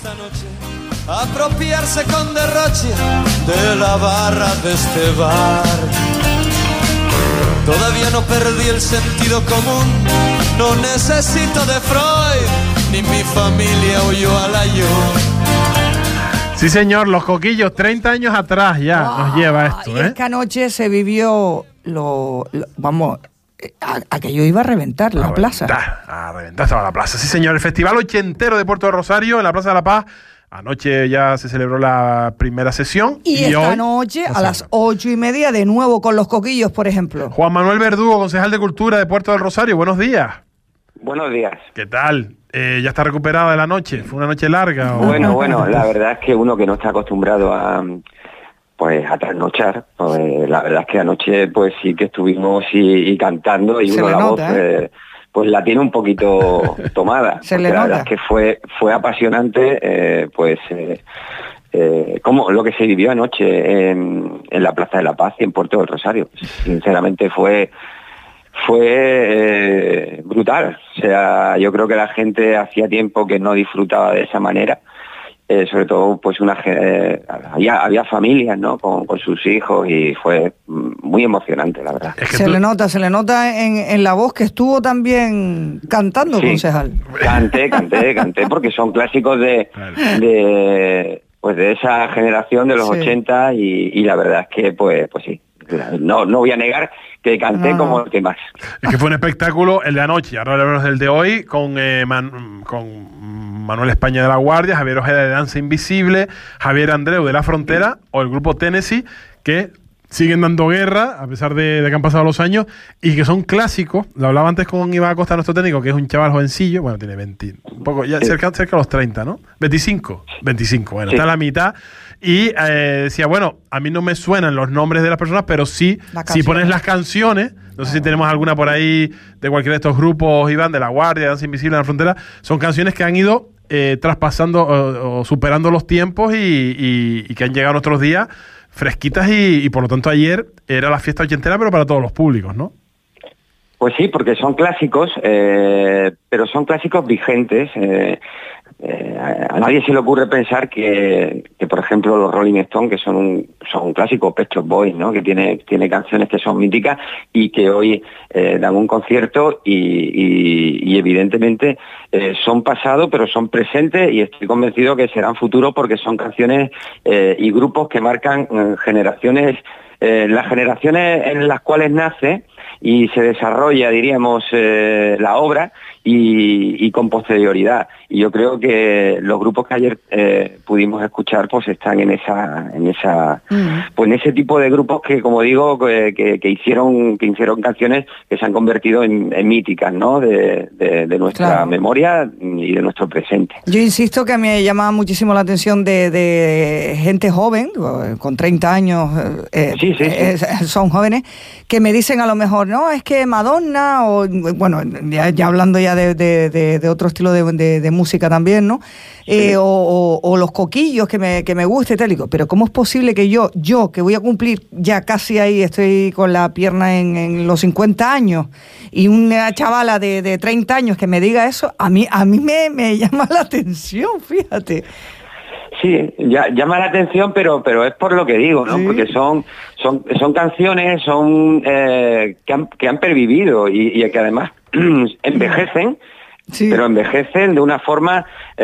esta noche apropiarse con derroche de la barra de este bar. Todavía no perdí el sentido común, no necesito de Freud, ni mi familia huyó al ayuno. Sí, señor, Los Coquillos, 30 años atrás ya nos lleva esto, y es que anoche se vivió aquello iba a reventar la plaza. A reventar estaba la plaza. Sí, señor, el Festival Ochentero de Puerto de Rosario en la Plaza de la Paz. Anoche ya se celebró la primera sesión. Y esta noche a las 8:30 de nuevo con Los Coquillos, por ejemplo. Juan Manuel Verdugo, concejal de Cultura de Puerto del Rosario, buenos días. Buenos días. ¿Qué tal? ¿Ya está recuperada de la noche? ¿Fue una noche larga? Bueno, la verdad es que uno que no está acostumbrado a trasnochar, pues la verdad es que anoche pues sí que estuvimos y cantando y uno la voz pues la tiene un poquito tomada. La verdad es que fue apasionante, como lo que se vivió anoche en la Plaza de la Paz y en Puerto del Rosario. Sinceramente fue brutal. O sea, yo creo que la gente hacía tiempo que no disfrutaba de esa manera. Sobre todo pues había familias, ¿no? con sus hijos, y fue muy emocionante, la verdad. Se le nota en la voz que estuvo también cantando, sí, concejal. Canté porque son clásicos de esa generación de los 80 y la verdad es que pues sí. No voy a negar que canté como el que más. Es que fue un espectáculo el de anoche, ahora hablamos del de hoy, con Manuel España de La Guardia, Javier Ojeda de Danza Invisible, Javier Andreu de La Frontera o el grupo Tennessee, que siguen dando guerra a pesar de que han pasado los años y que son clásicos. Lo hablaba antes con Iván Acosta, nuestro técnico, que es un chaval jovencillo, bueno, tiene 20, un poco, ya cerca de los 30, ¿no? 25, bueno, sí. Está a la mitad. Y decía, bueno, a mí no me suenan los nombres de las personas, pero sí, si pones las canciones, no sé si tenemos alguna por ahí de cualquiera de estos grupos, Iván, de La Guardia, Danza Invisible, de La Frontera, son canciones que han ido traspasando o superando los tiempos y que han llegado a nuestros días fresquitas y por lo tanto ayer era la fiesta ochentera, pero para todos los públicos, ¿no? Pues sí, porque son clásicos, pero son clásicos vigentes. A nadie se le ocurre pensar que por ejemplo los Rolling Stones, que son un clásico, Pet Shop Boys, ¿no? Que tiene canciones que son míticas y que hoy dan un concierto y evidentemente son pasado, pero son presentes, y estoy convencido que serán futuro, porque son canciones y grupos que marcan generaciones, las generaciones en las cuales nace y se desarrolla, diríamos, la obra y con posterioridad. Y yo creo que los grupos que ayer pudimos escuchar pues están en ese tipo de grupos que, como digo, que hicieron canciones que se han convertido en míticas, ¿no? de nuestra memoria y de nuestro presente. Yo insisto que me llama muchísimo la atención de gente joven, con 30 años, son jóvenes, que me dicen a lo mejor, no, es que Madonna, o bueno, ya hablando ya de otro estilo de música también, ¿no? O Los Coquillos, que me gusta y tal. Pero ¿cómo es posible que yo que voy a cumplir ya casi ahí, estoy con la pierna en los 50 años, y una chavala de 30 años que me diga eso, a mí me llama la atención, fíjate. Sí, llama la atención, pero es por lo que digo, ¿no? Sí. Porque son canciones que han pervivido y que además envejecen, pero envejecen de una forma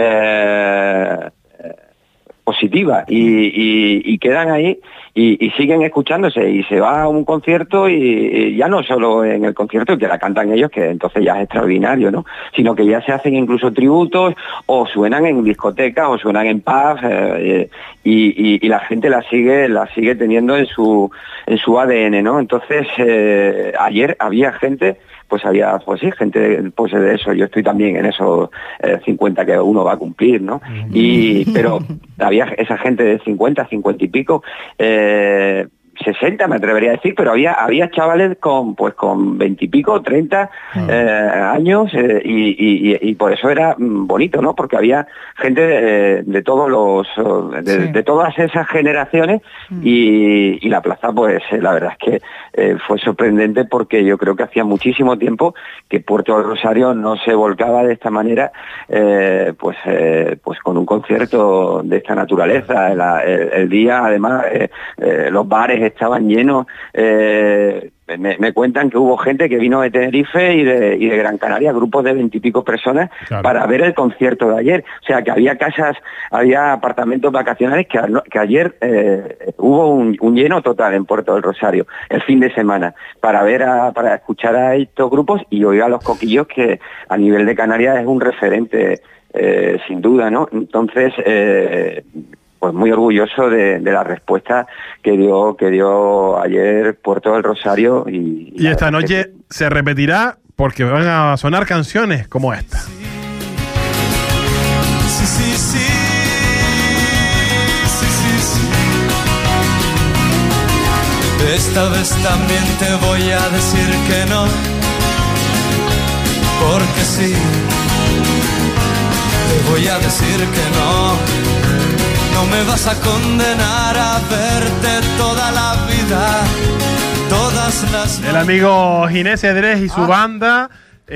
positiva y quedan ahí y siguen escuchándose, y se va a un concierto y ya no solo en el concierto que la cantan ellos, que entonces ya es extraordinario, ¿no? Sino que ya se hacen incluso tributos, o suenan en discotecas, o suenan en pubs, y la gente la sigue teniendo en su ADN, ¿no? Entonces ayer había gente, gente de eso, yo estoy también en esos 50 que uno va a cumplir, ¿no? Pero había esa gente de 50 y pico, 60, me atrevería a decir, pero había chavales con 20 y pico, 30 años, y por eso era bonito, ¿no? Porque había gente de todos de todas esas generaciones, y la plaza, pues la verdad es que fue sorprendente, porque yo creo que hacía muchísimo tiempo que Puerto del Rosario no se volcaba de esta manera, pues con un concierto de esta naturaleza. El día, además, los bares estaban llenos. Me cuentan que hubo gente que vino de Tenerife y de Gran Canaria, grupos de 20 y pico personas, claro, para ver el concierto de ayer. O sea, que había casas, había apartamentos vacacionales que ayer hubo un lleno total en Puerto del Rosario, el fin de semana, para escuchar a estos grupos y oír a Los Coquillos, que a nivel de Canarias es un referente, sin duda, ¿no? Entonces, pues muy orgulloso de la respuesta que dio ayer Puerto del Rosario. Y esta noche se repetirá, porque van a sonar canciones como esta. Sí. Esta vez también te voy a decir que no, porque sí, te voy a decir que no. No me vas a condenar a verte toda la vida, todas las... El amigo Ginés Cedrés y su banda,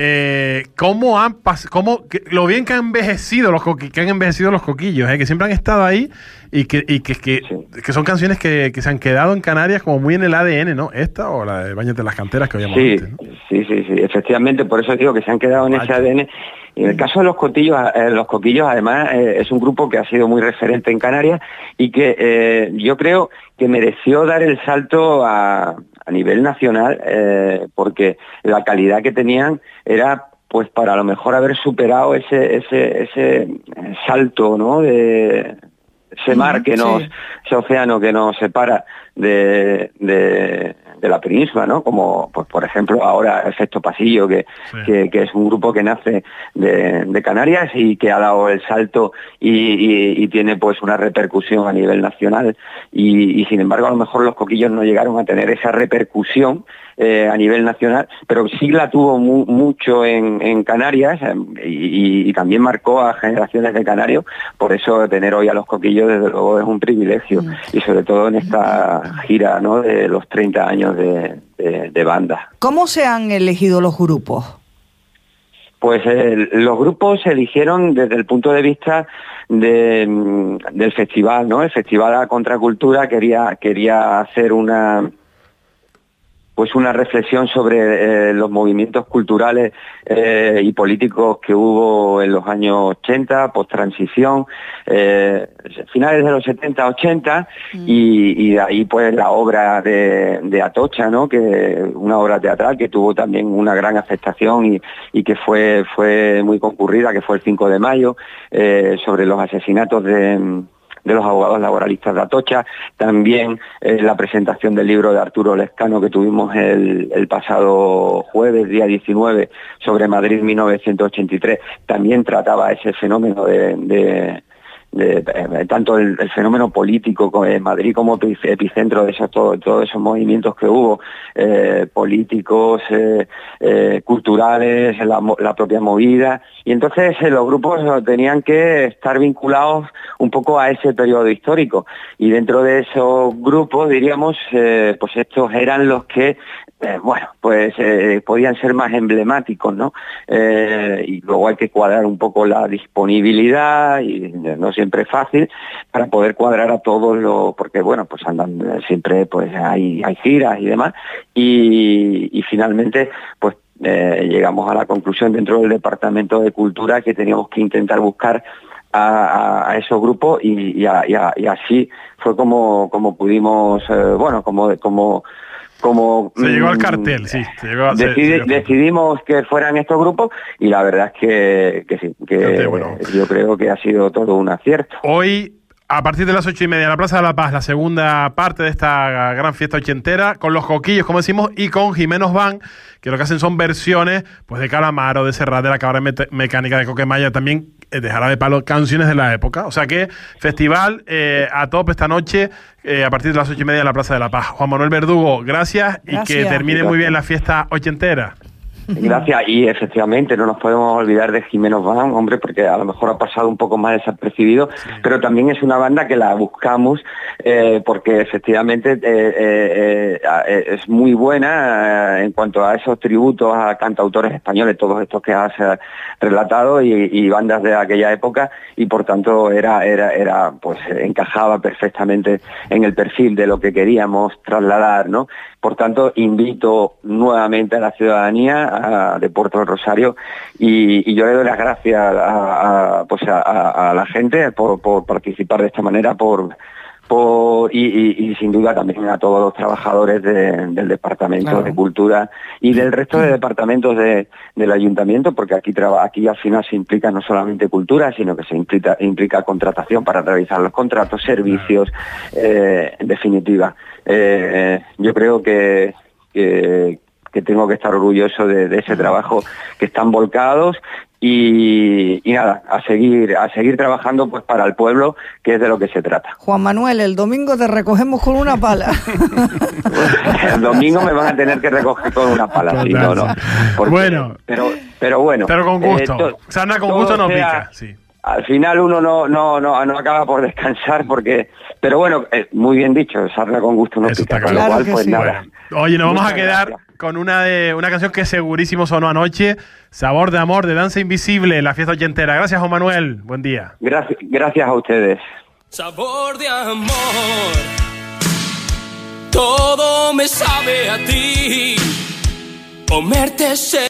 lo bien que han envejecido los Coquillos, que siempre han estado ahí, y que son canciones que se han quedado en Canarias como muy en el ADN, ¿no? Esta o la de Báñate las Canteras que oíamos antes, ¿no? Sí, efectivamente, por eso digo que se han quedado en ese ADN. Y en el caso de los Coquillos, además, es un grupo que ha sido muy referente en Canarias, y que yo creo que mereció dar el salto a nivel nacional, porque la calidad que tenían era, pues, para a lo mejor haber superado ese salto, ¿no? De ese mar que ese océano que nos separa de la península, ¿no? Como, pues, por ejemplo, ahora Efecto Pasillo, que es un grupo que nace de Canarias y que ha dado el salto y tiene, pues, una repercusión a nivel nacional, y sin embargo a lo mejor los Coquillos no llegaron a tener esa repercusión a nivel nacional, pero sí la tuvo mucho en Canarias, y también marcó a generaciones de canarios. Por eso tener hoy a los Coquillos, desde luego, es un privilegio, y sobre todo en esta gira, ¿no?, de los 30 años de banda. ¿Cómo se han elegido los grupos? Pues los grupos se eligieron desde el punto de vista del festival, ¿no? El Festival a Contracultura quería hacer una reflexión sobre los movimientos culturales y políticos que hubo en los años 80, post-transición, finales de los 70, 80, y de ahí, pues, la obra de Atocha, ¿no?, que una obra teatral que tuvo también una gran aceptación y que fue muy concurrida, que fue el 5 de mayo, sobre los asesinatos de los abogados laboralistas de Atocha. También la presentación del libro de Arturo Lescano que tuvimos el pasado jueves, día 19, sobre Madrid 1983, también trataba ese fenómeno de tanto el fenómeno político en Madrid como epicentro de todos esos movimientos que hubo, políticos, culturales, la propia movida. Y entonces los grupos tenían que estar vinculados un poco a ese periodo histórico, y dentro de esos grupos, diríamos, pues estos eran los que podían ser más emblemáticos, ¿no? Y luego hay que cuadrar un poco la disponibilidad, y no siempre es fácil, para poder cuadrar a todos porque, bueno, pues andan siempre, pues hay giras y demás, y finalmente, pues llegamos a la conclusión dentro del Departamento de Cultura que teníamos que intentar buscar a esos grupos, y así fue como pudimos, como se llegó al cartel, sí. Decidimos que fueran estos grupos, y la verdad es que sí, yo creo que ha sido todo un acierto. Hoy, a partir de las 8:30, en la Plaza de la Paz, la segunda parte de esta gran fiesta ochentera, con los Coquillos, como decimos, y con Jimenos Band, que lo que hacen son versiones, pues, de Calamaro, de Serrat, de La Cabra Mecánica, de Coquemaya, también de Jarabe de Palo, canciones de la época. O sea que festival a tope esta noche a partir de las 8:30 en la Plaza de la Paz. Juan Manuel Verdugo, gracias. Y que termine muy bien la fiesta ochentera. Gracias, y efectivamente no nos podemos olvidar de Jimeno Van, hombre, porque a lo mejor ha pasado un poco más desapercibido, sí. Pero también es una banda que la buscamos porque efectivamente es muy buena en cuanto a esos tributos a cantautores españoles, todos estos que has relatado y bandas de aquella época, y por tanto era pues encajaba perfectamente en el perfil de lo que queríamos trasladar, ¿no? Por tanto, invito nuevamente a la ciudadanía de Puerto del Rosario y yo le doy las gracias a la gente por participar de esta manera, y sin duda también a todos los trabajadores del Departamento de Cultura y del resto de departamentos del Ayuntamiento, porque aquí al final se implica no solamente cultura, sino que se implica contratación para realizar los contratos, servicios, en definitiva. Yo creo que tengo que estar orgulloso de ese trabajo que están volcados y nada, a seguir trabajando pues para el pueblo, que es de lo que se trata. Juan Manuel, el domingo te recogemos con una pala. El domingo me van a tener que recoger con una pala, sí, no. Porque, bueno. Pero bueno. Pero con gusto. Sarna con gusto no pica, sí. Al final uno no acaba por descansar pero bueno, muy bien dicho, sarna con gusto no pica, con lo cual pues sí. Nada. Bueno. Oye, nos vamos a quedar con una canción que segurísimo sonó anoche, Sabor de Amor, de Danza Invisible, la fiesta ochentera. Gracias, Juan Manuel, buen día. Gracias a ustedes. Sabor de amor, todo me sabe a ti, comerte